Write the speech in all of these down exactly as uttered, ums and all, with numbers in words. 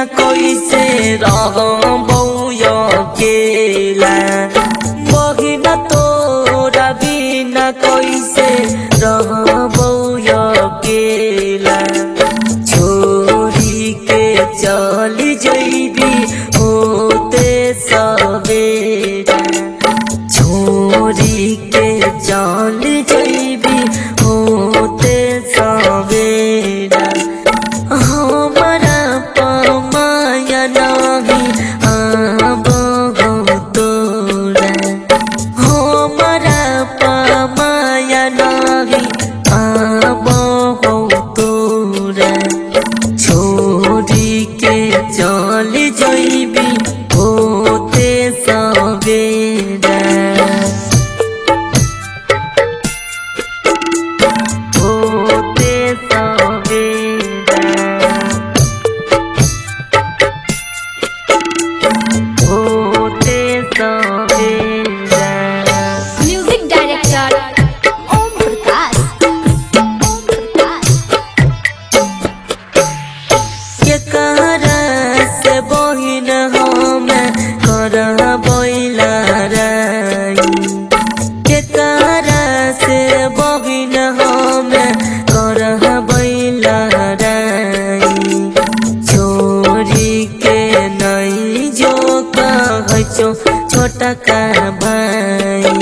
कैसे रहबौ अकेला बहिना तोरा बिना कैसे रहबौ अकेला छोड़ी के चल जइबी होते सवेरा छोड़ी के चल जइबी होते सवेरा हमारा पमाया नहीं आबो तोरा हमारा पमाया नहीं आबो तोरा छोड़ी के चल जइबी होते सवेरा होते सवेरा होते सवेरा। म्यूजिक डायरेक्टर ओम प्रकाश ओम प्रकाश के कहरा से बहिन हम करबैला राई के कहरा से बहिन हम करबैला राई छोड़ी के नहीं जो कहछो छोटा का भाई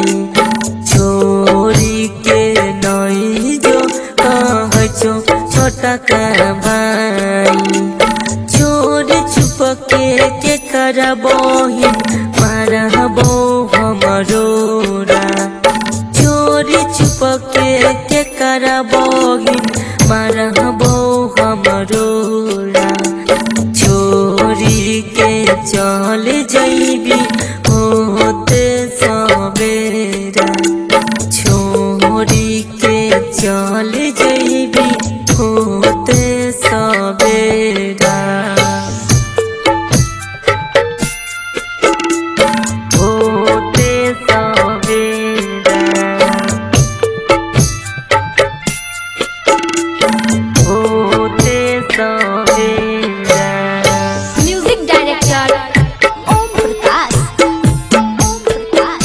छोड़ी के नहीं जो कहछो छोटा का भाई छोड़ छुप के के करबहिन मारबो हमरोरा छोड़ छुप के के करबहिन मारबो हमरोरा छोड़ी के चल जइबी होते सवेरा छोड़ी के चल जइबी होते सवेरा होते सवेरा होते सवेरा। म्यूजिक डायरेक्टर ओम प्रकाश ओम प्रकाश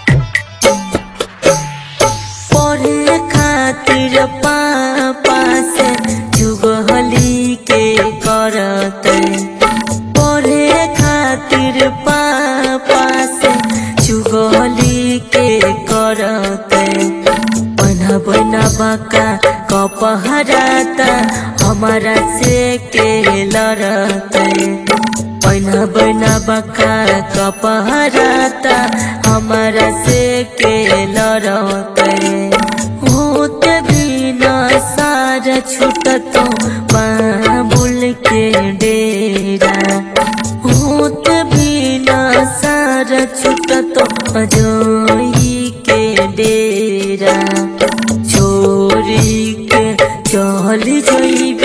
पढ़े खातिर पापा से जुगहली के करते पढ़े खातिर पापा से जुगहली के करते बना बना बका कपहराता हमारा से के लड़ते बना बना बका कपहराता हमारा से के लड़ते होते बिना सारा छूटतो बाबुल के डेरा होते बिना सारा छूटतो अजोई के डेरा छोड़ी के चल जइबी